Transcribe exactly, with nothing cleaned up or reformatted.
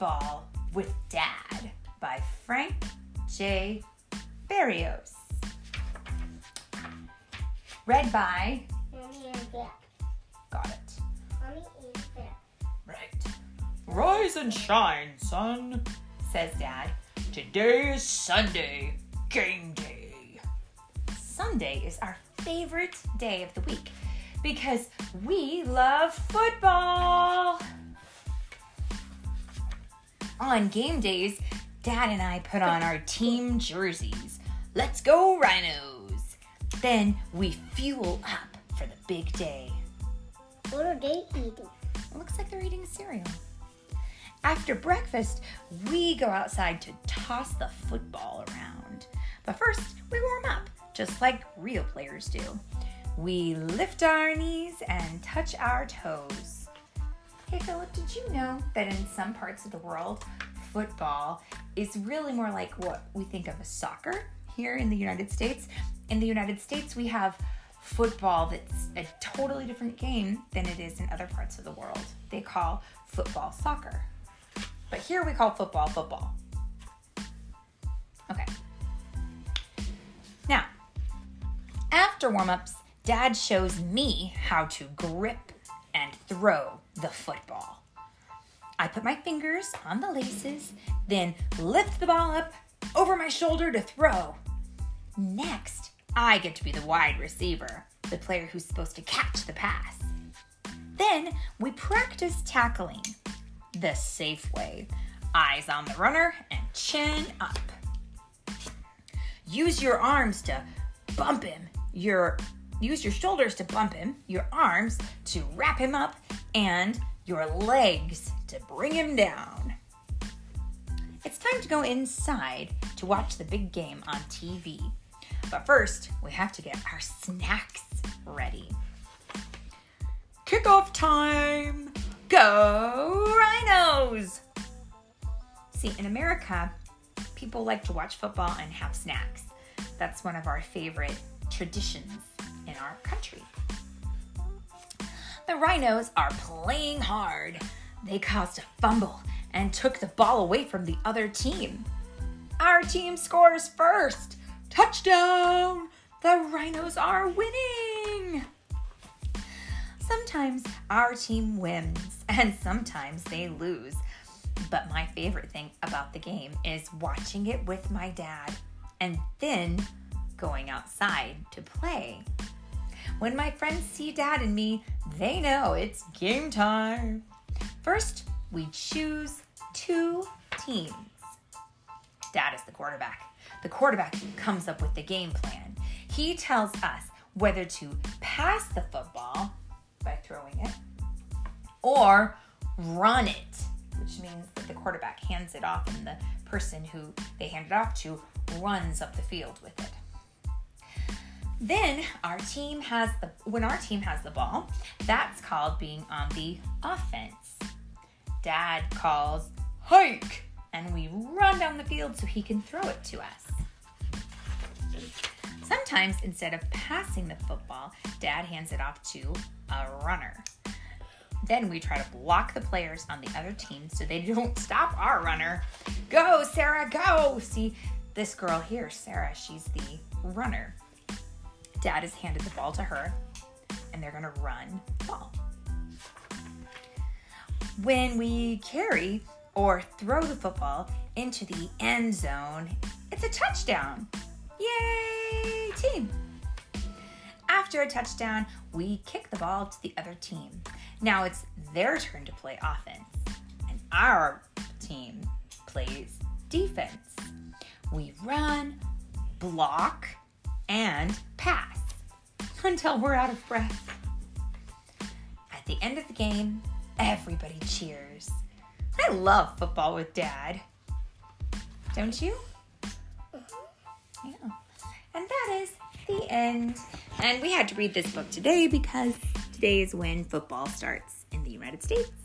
Football with Dad by Frank J. Barrios. Read by... Mommy and Dad. Got it. Mommy and Dad. Right. Rise and shine, son, says Dad. Today is Sunday, game day. Sunday is our favorite day of the week because we love football. On game days, Dad and I put on our team jerseys. Let's go, Rhinos. Then we fuel up for the big day. What are they eating? It looks like they're eating cereal. After breakfast, we go outside to toss the football around. But first, we warm up, just like real players do. We lift our knees and touch our toes. Hey, Philip, did you know that in some parts of the world, football is really more like what we think of as soccer here in the United States? In the United States, we have football that's a totally different game than it is in other parts of the world. They call football soccer. But here we call football football. Okay. Now, after warm-ups, Dad shows me how to grip and throw the football. I put my fingers on the laces, then lift the ball up over my shoulder to throw. Next, I get to be the wide receiver, the player who's supposed to catch the pass. Then we practice tackling the safe way. Eyes on the runner and chin up. Use your arms to bump him. Your use your shoulders to bump him, your arms to wrap him up, and your legs to bring him down. It's time to go inside to watch the big game on T V. But first, we have to get our snacks ready. Kickoff time! Go Rhinos! See, in America, people like to watch football and have snacks. That's one of our favorite traditions in our country. The Rhinos are playing hard. They caused a fumble and took the ball away from the other team. Our team scores first. Touchdown! The Rhinos are winning! Sometimes our team wins and sometimes they lose. But my favorite thing about the game is watching it with my dad and then going outside to play. When my friends see Dad and me, they know it's game time. First, we choose two teams. Dad is the quarterback. The quarterback comes up with the game plan. He tells us whether to pass the football by throwing it or run it, which means that the quarterback hands it off and the person who they hand it off to runs up the field with it. Then our team has the, when our team has the ball, that's called being on the offense. Dad calls hike, and we run down the field so he can throw it to us. Sometimes, instead of passing the football, Dad hands it off to a runner. Then we try to block the players on the other team so they don't stop our runner. Go, Sarah, go! See, this girl here, Sarah, she's the runner. Dad has handed the ball to her, and they're going to run the ball. When we carry or throw the football into the end zone, it's a touchdown. Yay, team! After a touchdown, we kick the ball to the other team. Now it's their turn to play offense, and our team plays defense. We run, block, and pass until we're out of breath. At the end of the game, everybody cheers. I love football with Dad. Don't you? Mm-hmm. Yeah. And that is the end. And we had to read this book today because today is when football starts in the United States.